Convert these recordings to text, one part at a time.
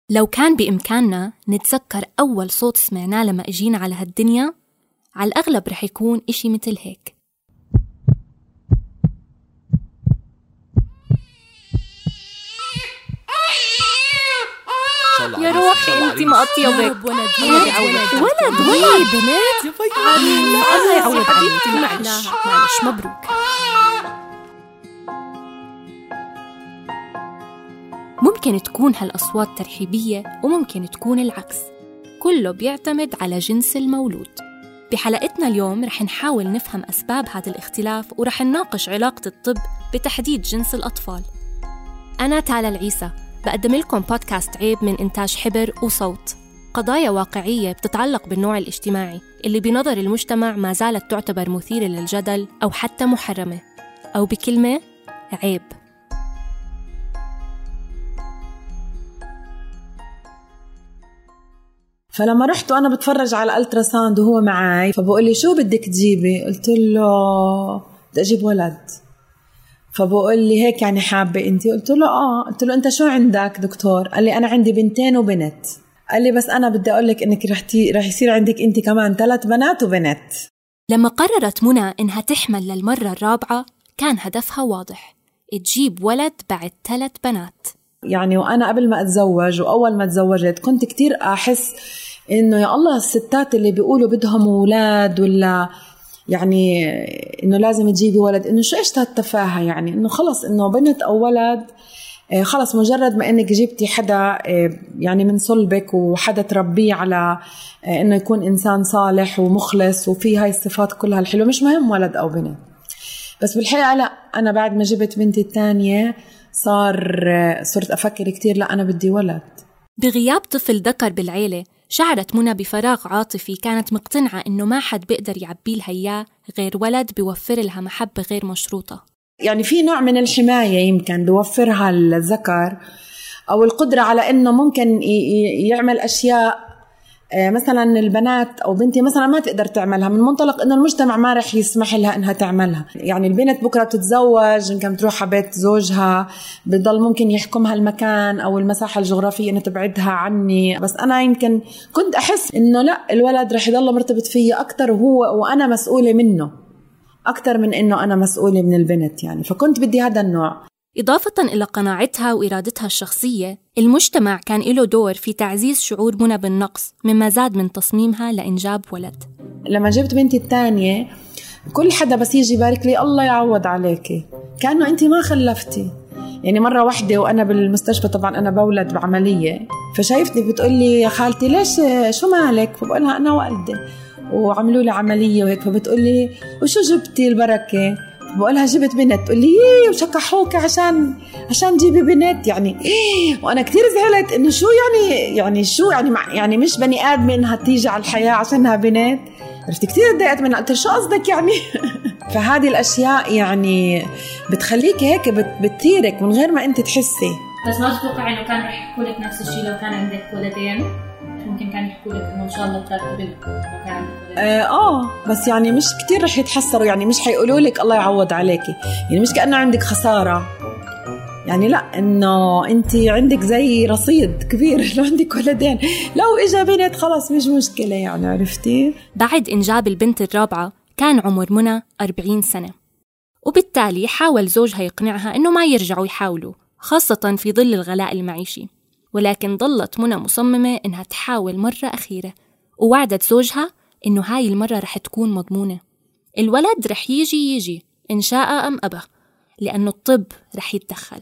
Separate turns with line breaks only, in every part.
لو كان بإمكاننا نتذكر أول صوت سمعناه لما إجينا على هالدنيا، على الأغلب رح يكون إشي مثل هيك. يا روحي انت مقطيبك. ولد بنات الله يعوض عليك. معلش مبروك. ممكن تكون هالأصوات ترحيبية وممكن تكون العكس، كله بيعتمد على جنس المولود. بحلقتنا اليوم رح نحاول نفهم أسباب هذا الاختلاف ورح نناقش علاقة الطب بتحديد جنس الأطفال. أنا تالا العيسى، بقدم لكم بودكاست عيب من إنتاج حبر وصوت، قضايا واقعية بتتعلق بالنوع الاجتماعي اللي بنظر المجتمع ما زالت تعتبر مثيرة للجدل أو حتى محرمة، أو بكلمة عيب.
فلما رحت وأنا بتفرج على الألتراساوند وهو معاي، فبقول لي شو بدك تجيبي؟ قلت له بدي أجيب ولد. فبقول لي هيك يعني حابة أنتي؟ قلت له قلت له أنت شو عندك دكتور؟ قال لي أنا عندي بنتين وبنت. قال لي بس أنا بدي أقول لك إنك رح يصير عندك أنتي كمان 3 بنات وبنت.
لما قررت منى إنها تحمل للمرة الرابعة كان هدفها واضح، تجيب ولد بعد 3 بنات.
يعني وأنا قبل ما أتزوج وأول ما تزوجت كنت كتير أحس إنه يا الله الستات اللي بيقولوا بدهم أولاد ولا يعني إنه لازم تجيبي ولد، إنه شو إيش هالتفاهة؟ يعني إنه خلص إنه بنت أو ولد خلص مجرد ما إنك جبتي حدا يعني من صلبك وحدا تربيه على إنه يكون إنسان صالح ومخلص وفيه هاي الصفات كلها الحلوة، مش مهم ولد أو بنت. بس بالحقيقة لا، أنا بعد ما جبت بنتي الثانية صرت أفكر كتير، لا أنا بدي ولد.
بغياب طفل ذكر بالعيلة شعرت منى بفراغ عاطفي، كانت مقتنعة إنه ما حد بيقدر يعبي لها إياه غير ولد بيوفر لها محبة غير مشروطة.
يعني في نوع من الحماية يمكن بيوفرها الذكر، أو القدرة على إنه ممكن يعمل أشياء مثلا البنات أو بنتي مثلا ما تقدر تعملها، من منطلق إنه المجتمع ما رح يسمح لها إنها تعملها. يعني البنت بكرة تتزوج إن كانت تروح بيت زوجها بضل ممكن يحكمها المكان أو المساحة الجغرافية إنه تبعدها عني. بس أنا يمكن كنت أحس إنه لا، الولد رح يضل مرتبط فيا أكتر وأنا مسؤولة منه أكتر من إنه أنا مسؤولة من البنت يعني. فكنت بدي هذا النوع.
إضافة إلى قناعتها وإرادتها الشخصية، المجتمع كان له دور في تعزيز شعور منى بالنقص، مما زاد من تصميمها لإنجاب ولد.
لما جبت بنتي الثانية كل حدا بس يجي يبارك لي الله يعوض عليكي، كأنه أنتي ما خلفتي. يعني مرة واحدة وأنا بالمستشفى، طبعا أنا بولد بعملية، فشايفتني بتقولي يا خالتي ليش شو مالك؟ فبقولها أنا والدة وعملوا لي عملية وهيك. فبتقولي وشو جبتي البركة؟ بقولها جبت بنت. تقولي وشكحوك عشان جيبي بنت يعني وانا كتير زعلت انه شو يعني شو يعني مش بني ادم انها تيجي على الحياة عشانها بنت. عرفت كتير اتضايقت منها، قلت شو قصدك يعني فهذه الاشياء يعني بتخليك هيك بتثيرك من غير ما انت تحسي.
بس ما تتوقع انه كان رح يحكوا لك نفس الشيء لو كان عندك ولدين؟ ممكن كان يحكوا لك انه ان شاء الله 3 بنات لو كان عندك ولدين.
بس يعني مش كتير رح يتحسروا، يعني مش حيقولوا لك الله يعوض عليكي، يعني مش كأنه عندك خسارة يعني، لا انه انت عندك زي رصيد كبير لو عندك ولدين، لو اجا بنت خلاص مش مشكلة يعني. عرفتي؟
بعد إنجاب البنت الرابعة كان عمر منى 40 سنة، وبالتالي حاول زوجها يقنعها إنه ما يرجعوا يحاولوا، خاصة في ظل الغلاء المعيشي. ولكن ظلت منى مصممة إنها تحاول مرة أخيرة، ووعدت زوجها إنه هاي المرة رح تكون مضمونة، الولد رح يجي إن شاء أم أبى، لأنه الطب رح يتدخل.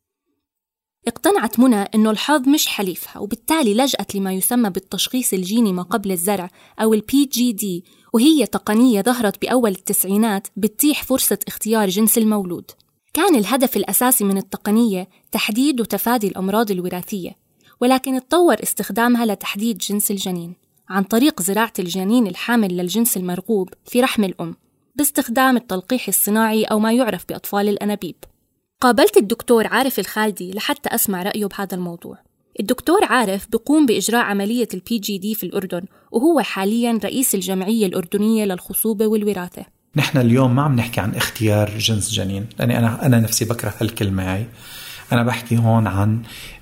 اقتنعت منى إنه الحظ مش حليفها، وبالتالي لجأت لما يسمى بالتشخيص الجيني ما قبل الزرع أو PGD، وهي تقنية ظهرت بأول التسعينات بتتيح فرصة اختيار جنس المولود. كان الهدف الأساسي من التقنية تحديد وتفادي الأمراض الوراثية، ولكن اتطور استخدامها لتحديد جنس الجنين عن طريق زراعة الجنين الحامل للجنس المرغوب في رحم الأم باستخدام التلقيح الصناعي أو ما يعرف بأطفال الأنابيب. قابلت الدكتور عارف الخالدي لحتى أسمع رأيه بهذا الموضوع. الدكتور عارف بيقوم بإجراء عملية PGD في الأردن، وهو حالياً رئيس الجمعية الأردنية للخصوبة والوراثة.
نحن اليوم ما عم نحكي عن اختيار جنس جنين، لأني أنا نفسي بكره هالكلمة هاي. أنا بحكي هون عن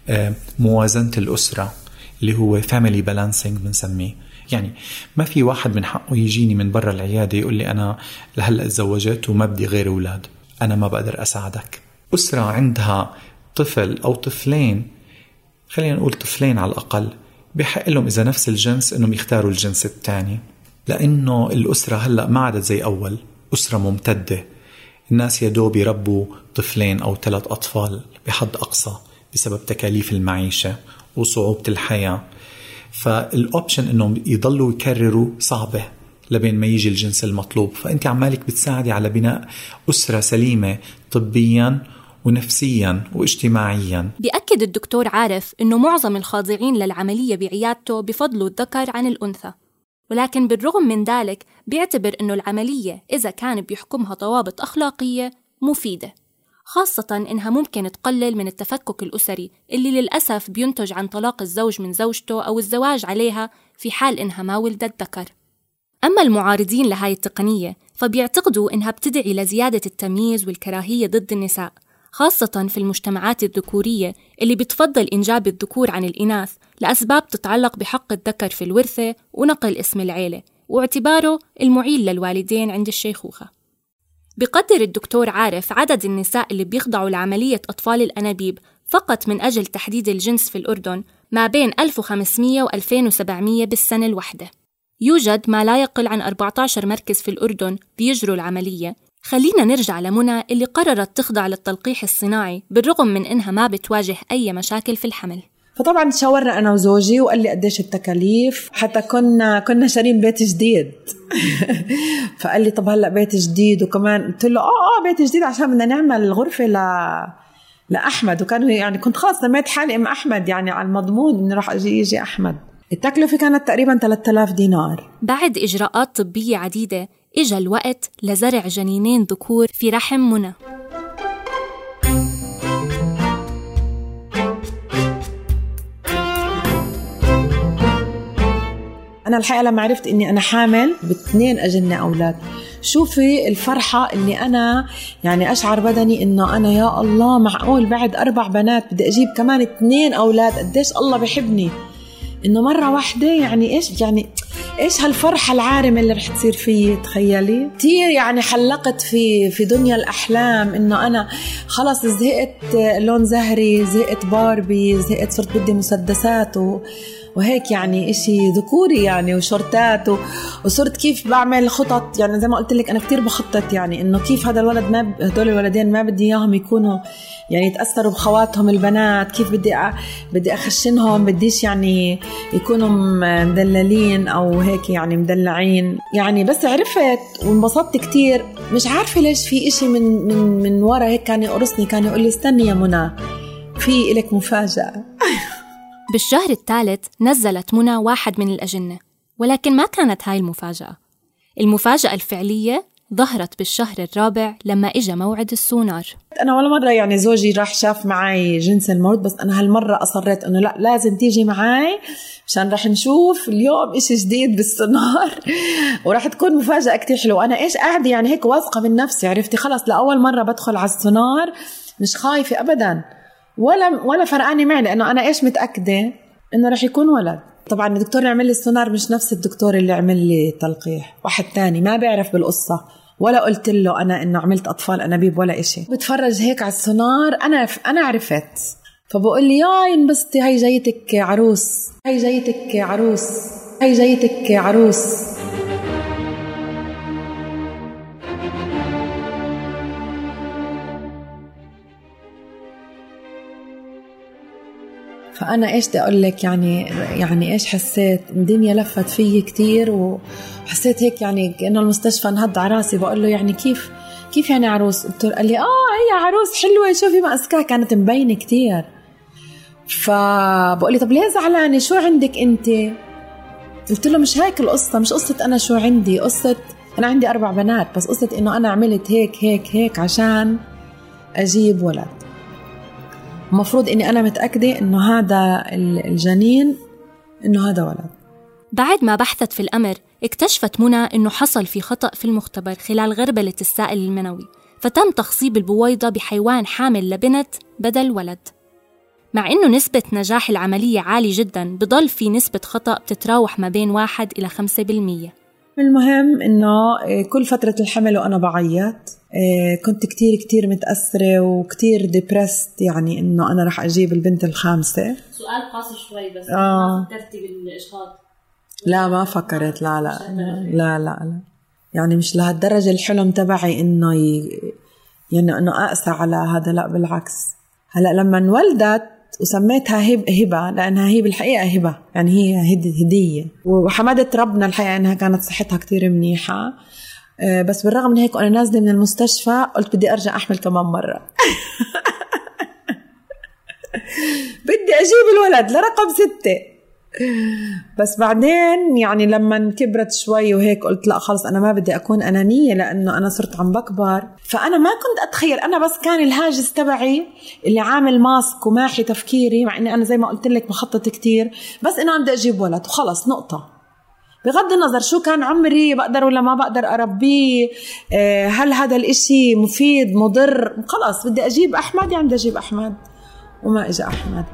موازنة الأسرة اللي هو family balancing بنسميه. يعني ما في واحد من حقه يجيني من برا العيادة يقول لي أنا لهلأ اتزوجت وما بدي غير أولاد، أنا ما بقدر أساعدك. أسرة عندها طفل أو طفلين، خلينا نقول طفلين على الأقل، بحق لهم إذا نفس الجنس إنهم يختاروا الجنس الثاني، لأنه الأسرة هلأ ما عادت زي أول، أسرة ممتدة. الناس يدوب يربوا طفلين أو 3 أطفال بحد أقصى بسبب تكاليف المعيشة وصعوبة الحياة، فالأوبشن إنهم يضلوا يكرروا صعبة لبين ما يجي الجنس المطلوب. فأنت عمالك بتساعدي على بناء أسرة سليمة طبياً ونفسياً واجتماعياً.
بيأكد الدكتور عارف إنه معظم الخاضعين للعملية بعيادته بفضلوا الذكر عن الأنثى، ولكن بالرغم من ذلك بيعتبر إنه العملية إذا كان بيحكمها ضوابط أخلاقية مفيدة، خاصة إنها ممكن تقلل من التفكك الأسري اللي للأسف بينتج عن طلاق الزوج من زوجته أو الزواج عليها في حال إنها ما ولدت ذكر. أما المعارضين لهاي التقنية فبيعتقدوا إنها بتدعي لزيادة التمييز والكراهية ضد النساء، خاصة في المجتمعات الذكورية اللي بتفضل إنجاب الذكور عن الإناث لأسباب تتعلق بحق الذكر في الورثة ونقل اسم العيلة واعتباره المعيل للوالدين عند الشيخوخة. بقدر الدكتور عارف عدد النساء اللي بيخضعوا لعملية أطفال الأنابيب فقط من أجل تحديد الجنس في الأردن ما بين 1500 و 2700 بالسنة الواحدة. يوجد ما لا يقل عن 14 مركز في الأردن بيجروا العملية. خلينا نرجع لمنى اللي قررت تخضع للتلقيح الصناعي بالرغم من إنها ما بتواجه أي مشاكل في الحمل.
فطبعا تشاورنا أنا وزوجي وقال لي قديش التكاليف، حتى كنا شارين بيت جديد فقال لي طب هلأ بيت جديد، وكمان قلت له بيت جديد عشان بدنا نعمل غرفة لأحمد، وكانوا يعني كنت خلاص نميت حالي أم أحمد يعني على المضمون إنه راح يجي أحمد. التكلفة كانت تقريبا 3000 دينار.
بعد إجراءات طبية عديدة إجا الوقت لزرع جنينين ذكور في رحم منى.
أنا الحقيقة لما عرفت إني أنا حامل ب2 أجنة أولاد، شوفي الفرحة إني أنا يعني أشعر بدني إنه أنا يا الله معقول بعد 4 بنات بدي أجيب كمان 2 أولاد، قديش الله بحبني إنه مرة واحدة. يعني إيش هالفرحة العارمة اللي رح تصير فيه، تخيلي. كتير يعني حلقت في دنيا الأحلام إنه أنا خلص زهقت لون زهري، زهقت باربي، زهقت صرت بدي مسدسات وهيك يعني إشي ذكوري يعني وشورتات وصرت كيف بعمل خطط. يعني زي ما قلت لك أنا كتير بخطط يعني إنه كيف هدول الولدين ما بدي إياهم يكونوا يعني يتأثروا بخواتهم البنات، كيف بدي أخشنهم، بديش يعني يكونوا مدللين أو هيك يعني مدلعين يعني. بس عرفت وانبسطت كتير، مش عارفة ليش في إشي من ورا هيك كان يقرصني، كان يقول لي استني يا منى في إلك مفاجأة.
بالشهر الثالث نزلت منى 1 من الأجنة، ولكن ما كانت هاي المفاجأة. المفاجأة الفعلية ظهرت بالشهر الرابع لما إجا موعد السونار.
أنا ولا مرة يعني زوجي راح شاف معي جنس الموت، بس أنا هالمرة أصريت أنه لا لازم تيجي معي عشان راح نشوف اليوم إشي جديد بالسونار وراح تكون مفاجأة كتير حلوة. أنا قاعدة يعني هيك واثقة من نفسي، عرفتي خلاص لأول مرة بدخل على السونار مش خايفة أبداً ولا فرقاني معي، لأنه أنا متأكدة إنه رح يكون ولد. طبعاً الدكتور اللي عمل لي السونار مش نفس الدكتور اللي عمل لي تلقيح، واحد تاني ما بيعرف بالقصة، ولا قلت له أنا إنه عملت أطفال أنابيب ولا إشي. بتفرج هيك على السونار أنا عرفت، فبقول لي يا انبسطي هاي جايتك عروس، هاي جايتك عروس، هاي جايتك عروس. فأنا إيش بدي أقول لك يعني إيش حسيت، الدنيا لفت فيي كتير وحسيت هيك يعني كأنه المستشفى انهض على راسي. بقول له يعني كيف يعني عروس؟ قال لي هي عروس حلوة، شوفي ما أسكاها، كانت مبينة كتير. فبقول لي طب ليه زعلانة، شو عندك أنت؟ قلت له مش هيك القصة، مش قصة أنا شو عندي، قصة أنا عندي 4 بنات، بس قصة إنه أنا عملت هيك عشان أجيب ولد. مفروض إني أنا متأكدة إنه هذا الجنين إنه هذا ولد.
بعد ما بحثت في الأمر اكتشفت منى إنه حصل في خطأ في المختبر خلال غربلة السائل المنوي، فتم تخصيب البويضة بحيوان حامل لبنت بدل ولد. مع إنه نسبة نجاح العملية عالية جداً، بضل في نسبة خطأ بتتراوح ما بين 1 إلى 5%.
المهم إنه كل فترة الحمل وأنا بعيط، كنت كتير متأثرة وكتير ديبرست، يعني إنه أنا رح أجيب البنت الخامسة.
سؤال قاسي شوي بس ما فكرتي بالإجهاض؟
لا ما فكرت، لا يعني مش لهالدرجة الحلم تبعي إنه يعني إنه أقسى على هذا، لا بالعكس. هلأ لما انولدت وسميتها هبة لأنها هي بالحقيقة هبة، يعني هي هدية، وحمدت ربنا الحقيقة أنها كانت صحتها كتير منيحة. بس بالرغم من هيك وأنا نازلة من المستشفى قلت بدي أرجع أحمل كمان مرة. بدي أجيب الولد لرقم 6. بس بعدين يعني لما كبرت شوي وهيك قلت لا خلص أنا ما بدي أكون أنانية، لأنه أنا صرت عم بكبر. فأنا ما كنت أتخيل، أنا بس كان الهاجس تبعي اللي عامل ماسك وماحي تفكيري، مع أني أنا زي ما قلت لك بخطط كتير، بس أنا بدي أجيب ولد وخلص نقطة، بغض النظر شو كان عمري، بقدر ولا ما بقدر أربيه، هل هذا الإشي مفيد مضر، خلص بدي أجيب أحمد، يعني بدي أجيب أحمد. وما إجا أحمد.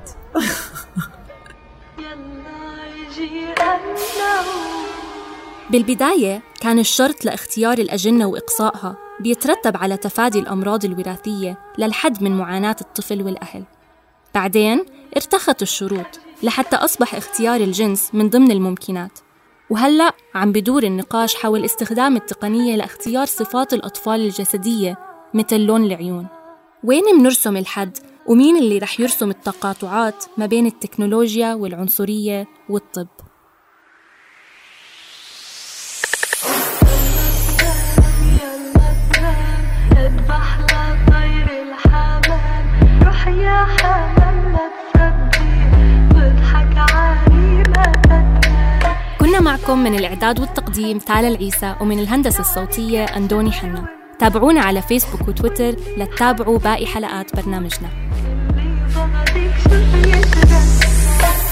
بالبداية كان الشرط لاختيار الأجنة وإقصائها بيترتب على تفادي الأمراض الوراثية للحد من معاناة الطفل والأهل. بعدين ارتخت الشروط لحتى أصبح اختيار الجنس من ضمن الممكنات، وهلأ عم بدور النقاش حول استخدام التقنية لاختيار صفات الأطفال الجسدية مثل لون العيون. وين منرسم الحد؟ ومين اللي رح يرسم التقاطعات ما بين التكنولوجيا والعنصرية والطب؟ كنا معكم من الإعداد والتقديم تالا العيسى، ومن الهندسة الصوتية أندوني حنا. تابعونا على فيسبوك وتويتر لتتابعوا باقي حلقات برنامجنا.